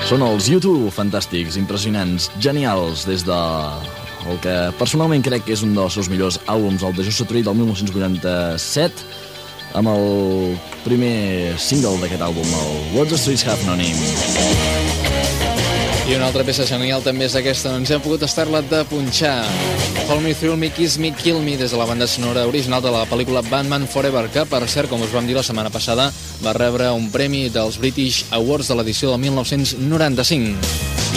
Són els U2, fantàstics, impressionants, genials, des de el que personalment crec que és un dels seus millors àlbums, el de Joshua Tree del 1987, amb el primer single d'aquest àlbum, el What the Streets Have No Name. I una altra peça genial també és aquesta, no ens hem pogut estar-la de punxar. Hold Me, Thrill Me, Kiss Me, Kill Me, des de la banda sonora original de la pel·lícula Batman Forever, que, per cert, com us vam dir la setmana passada, va rebre un premi dels British Awards de l'edició del 1995.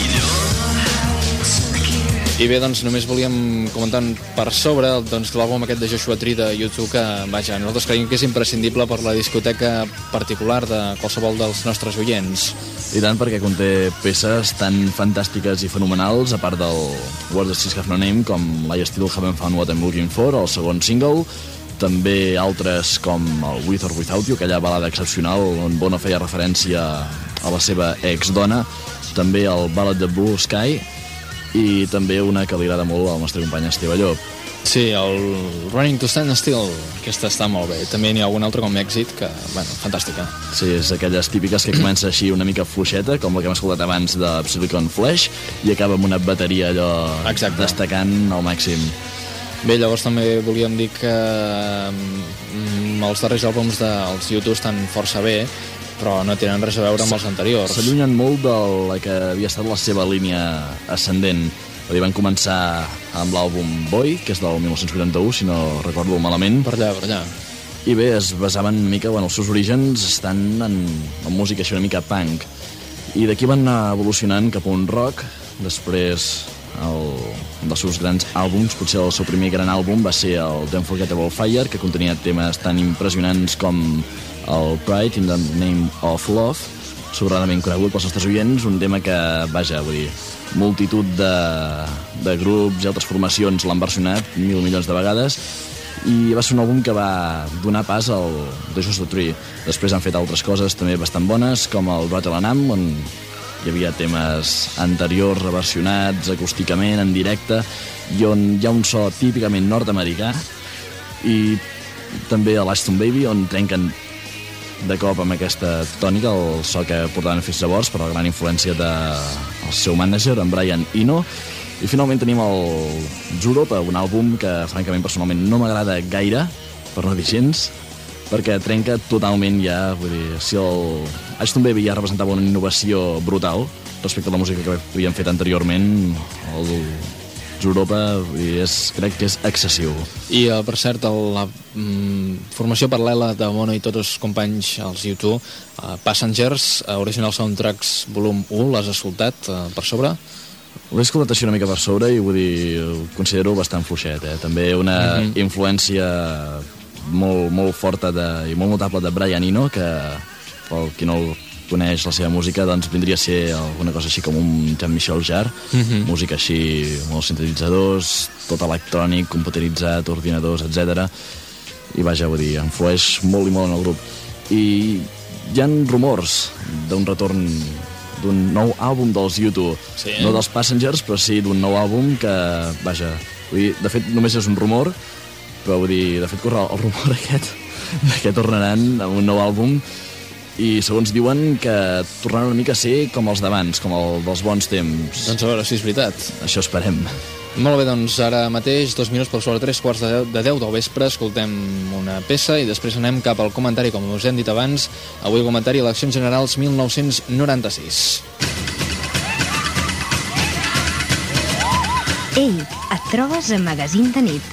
I bé, doncs només volíem comentar per sobre doncs, l'àlbum aquest de Joshua Tree de U2 que, vaja, nosaltres creiem que és imprescindible per la discoteca particular de qualsevol dels nostres oients. I tant, perquè conté peces tan fantàstiques i fenomenals, a part del What the Streets Have No Name, com I Still Haven't Found What I'm Looking For, el segon single, també altres com el With or Without You, aquella balada excepcional on Bono feia referència a la seva ex-dona, també el Ballad de Blue Sky, i també una que li agrada molt al nostre company Esteve Llop. Sí, el Running to Stand Still, aquesta està molt bé. També n'hi ha algun altre com Exit, que, bueno, fantàstica. Sí, és aquelles típiques que comença així una mica fluixeta, com la que hem escoltat abans de Silicon Flash, i acaba amb una bateria allò destacant al màxim. Bé, llavors també volíem dir que els darrers àlbums dels U2 estan força bé, però no tenen res a veure amb els anteriors. S'allunyen molt de la que havia estat la seva línia ascendent. Van començar amb l'àlbum Boy, que és del 1981, si no recordo malament. Per allà. I bé, es basaven una mica, els seus orígens estan en música així una mica punk. I d'aquí van anar evolucionant cap a un rock. Després, un dels seus grans àlbums, potser el seu primer gran àlbum, va ser el Unforgettable Fire, que contenia temes tan impressionants com el Pride in the Name of Love, sobradament conegut pels nostres oients, un tema que, vaja, vull dir, multitud de grups i altres formacions l'han versionat 1.000 milions de vegades, i va ser un àlbum que va donar pas al The Joshua Tree. Després han fet altres coses també bastant bones, com el Rattle and Am, on hi havia temes anteriors reversionats acústicament, en directe, i on hi ha un so típicament nord-americà, i també a l'Aston Baby, on trenquen de cop amb aquesta tònica el so que portaven fins llavors per la gran influència del seu mànager, en Brian Eno. I finalment tenim el Europa, un àlbum que francament personalment no m'agrada gaire, per no dir gens, perquè trenca totalment ja, vull dir, si el Aston Baby ja representava una innovació brutal respecte a la música que havien fet anteriorment, el Europa crec que és excessiu. I per cert, la formació paral·lela de Bono i tots els companys, els U2, Passengers, Original Soundtracks volum 1, l'has escoltat per sobre? L'he escoltat així una mica per sobre i vull dir, ho considero bastant fluixet, També una influència molt forta i molt notable de Brian Eno, que pel qui no el coneix la seva música, doncs vindria a ser alguna cosa així com un Jean-Michel Jarre, música així, molts sintetitzadors, tot electrònic, computeritzat, ordinadors, etc. I vaja, vull dir, influeix molt i molt en el grup. I hi ha rumors d'un retorn d'un nou àlbum dels U2, no dels Passengers, però sí d'un nou àlbum que, vaja, vull dir, de fet només és un rumor, però vull dir, de fet corre el rumor aquest que tornaran amb un nou àlbum, i segons diuen que tornaran una mica a ser com els d'abans, com el dels bons temps. Doncs a veure si és veritat. Això esperem. Molt bé, doncs ara mateix, 2 minuts per sobre 3:15 de 10 del vespre, escoltem una peça i després anem cap al comentari, com us hem dit abans, avui el comentari Eleccions Generals 1996. Ei, et trobes a Magazín de nit.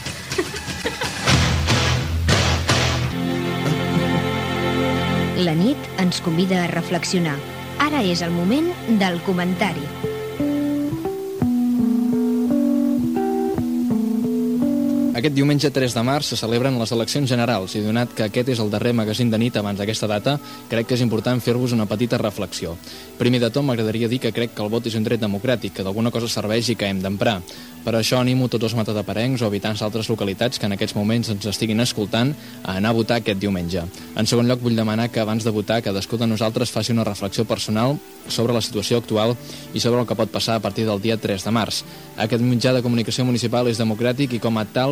La nit ens convida a reflexionar. Ara és el moment del comentari. Aquest diumenge 3 de març se celebren les eleccions generals i donat que aquest és el darrer magazín de nit abans d'aquesta data, crec que és important fer-vos una petita reflexió. Primer de tot, m'agradaria dir que crec que el vot és un dret democràtic, que d'alguna cosa serveix i que hem d'emprar. Per això animo tots els matadaparencs o habitants d'altres localitats que en aquests moments ens estiguin escoltant a anar a votar aquest diumenge. En segon lloc, vull demanar que abans de votar cadascú de nosaltres faci una reflexió personal sobre la situació actual i sobre el que pot passar a partir del dia 3 de març. Aquest mitjà de comunicació municipal és democràtic i com a tal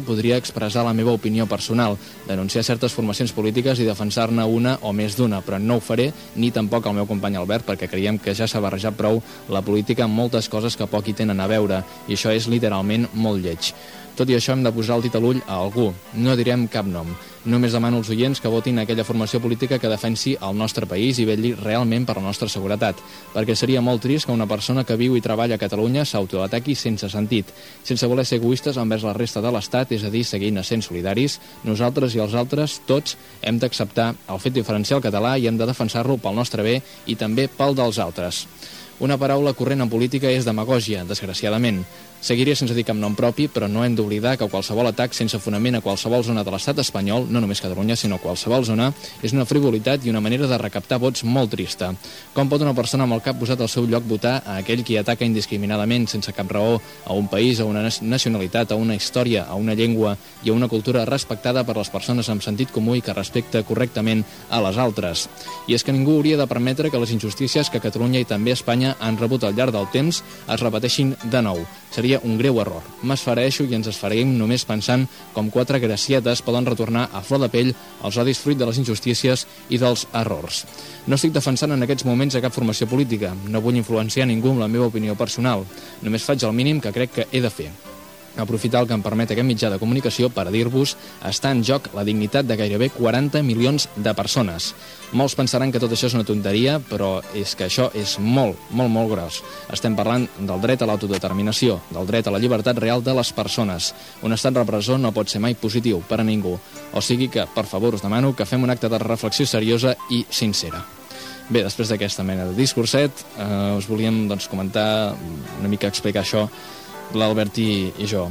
podria expressar la meva opinió personal, denunciar certes formacions polítiques i defensar-ne una o més d'una, però no ho faré, ni tampoc el meu company Albert, perquè creiem que ja s'ha barrejat prou la política amb moltes coses que poc hi tenen a veure, i això és literalment molt lleig. Tot i això hem de posar el dit a l'ull a algú. No direm cap nom. Només demano als oients que votin aquella formació política que defensi el nostre país i vetlli realment per la nostra seguretat, perquè seria molt trist que una persona que viu i treballa a Catalunya s'autoataqui sense sentit, sense voler ser egoistes envers la resta de l'Estat, és a dir, seguint essent solidaris. Nosaltres i els altres, tots, hem d'acceptar el fet diferencial català i hem de defensar-lo pel nostre bé i també pel dels altres. Una paraula corrent en política és demagògia, desgraciadament. Seguiria sense dir cap nom propi, però no hem d'oblidar que qualsevol atac sense fonament a qualsevol zona de l'estat espanyol, no només Catalunya, sinó qualsevol zona, és una frivolitat i una manera de recaptar vots molt trista. Com pot una persona amb el cap posat al seu lloc votar a aquell qui ataca indiscriminadament, sense cap raó, a un país, a una nacionalitat, a una història, a una llengua i a una cultura respectada per les persones amb sentit comú i que respecta correctament a les altres? I és que ningú hauria de permetre que les injustícies que Catalunya i també Espanya han rebut al llarg del temps es repeteixin de nou. Seria un greu error. M'esfereixo i ens esfereïm només pensant com 4 gracietes poden retornar a flor de pell els odis fruit de les injustícies i dels errors. No estic defensant en aquests moments a cap formació política. No vull influenciar ningú amb la meva opinió personal. Només faig el mínim que crec que he de fer. Aprofitar el que em permet aquest mitjà de comunicació per dir-vos està en joc la dignitat de gairebé 40 milions de persones. Molts pensaran que tot això és una tonteria, però és que això és molt, molt, molt gros. Estem parlant del dret a l'autodeterminació, del dret a la llibertat real de les persones. Un estat repressor no pot ser mai positiu per a ningú. O sigui que, per favor, us demano que fem un acte de reflexió seriosa i sincera. Bé, després d'aquesta mena de discurset, us volíem comentar, una mica explicar això, l'Albert i jo.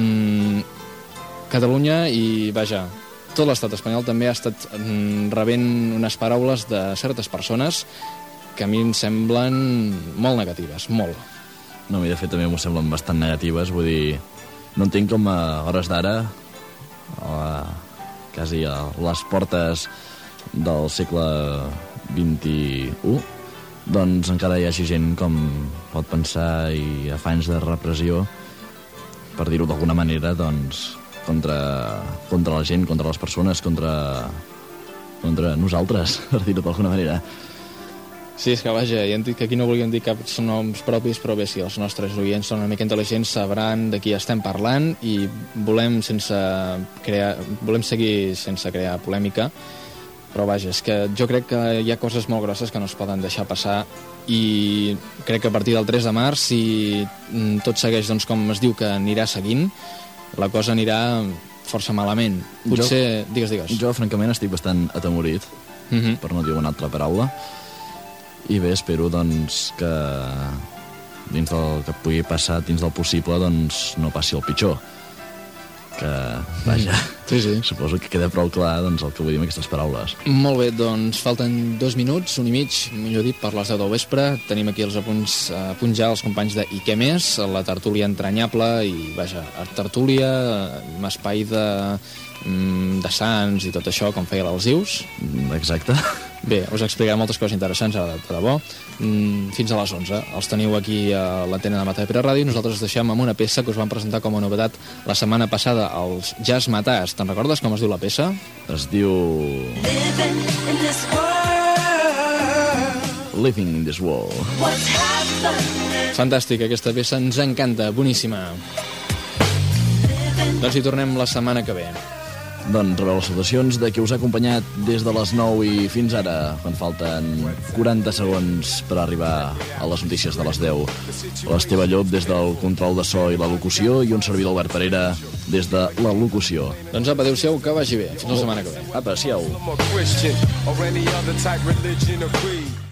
Catalunya i, vaja, tot l'estat espanyol també ha estat rebent unes paraules de certes persones que a mi em semblen molt negatives, molt. No, i de fet també m'ho semblen bastant negatives, vull dir, no entenc com a hores d'ara, quasi a les portes del segle XXI, doncs encara hi hagi gent com pot pensar i afans de repressió, per dir-ho d'alguna manera, doncs, contra la gent, contra les persones, contra nosaltres, per dir-ho d'alguna manera. Sí, és que vaja, ja hem dit que aquí no volíem dir cap noms propis, però bé, si els nostres oients són una mica intel·ligents sabran de qui estem parlant i volem seguir sense crear polèmica. Però vaja, és que jo crec que hi ha coses molt grosses que no es poden deixar passar i crec que a partir del 3 de març, si tot segueix com es diu que anirà seguint, la cosa anirà força malament. Potser... Digues. Jo, francament, estic bastant atemorit, per no dir una altra paraula, i bé, espero que dins del que pugui passar, dins del possible, no passi el pitjor. Que, vaja, sí. Suposo que queda prou clar el que vull dir amb aquestes paraules. Molt bé, doncs falten 2 minuts, 1 i mig, millor dit, per les 10 del vespre. Tenim aquí els apunts ja els companys de I què més, la tertúlia entranyable i, vaja, tertúlia, un espai de Sants i tot això, com feia l'Alzius. Exacte. Bé, us explicaré moltes coses interessants, de debò. Fins a les 11. Els teniu aquí a l'antena de Matapera Ràdio i nosaltres us deixem amb una peça que us vam presentar com a novetat la setmana passada, els Jazz Matars. Te'n recordes com es diu la peça? Es diu... Living in this world. Fantàstic, aquesta peça ens encanta, boníssima. Doncs hi tornem la setmana que ve. Doncs rebeu les salutacions de qui us ha acompanyat des de les 9 i fins ara, quan falten 40 segons per arribar a les notícies de les 10. L'Esteve Llop des del control de so i la locució i un servidor Albert Parera des de la locució. Doncs apa, adéu-siau, que vagi bé. Fins la setmana que ve. Apa, siau.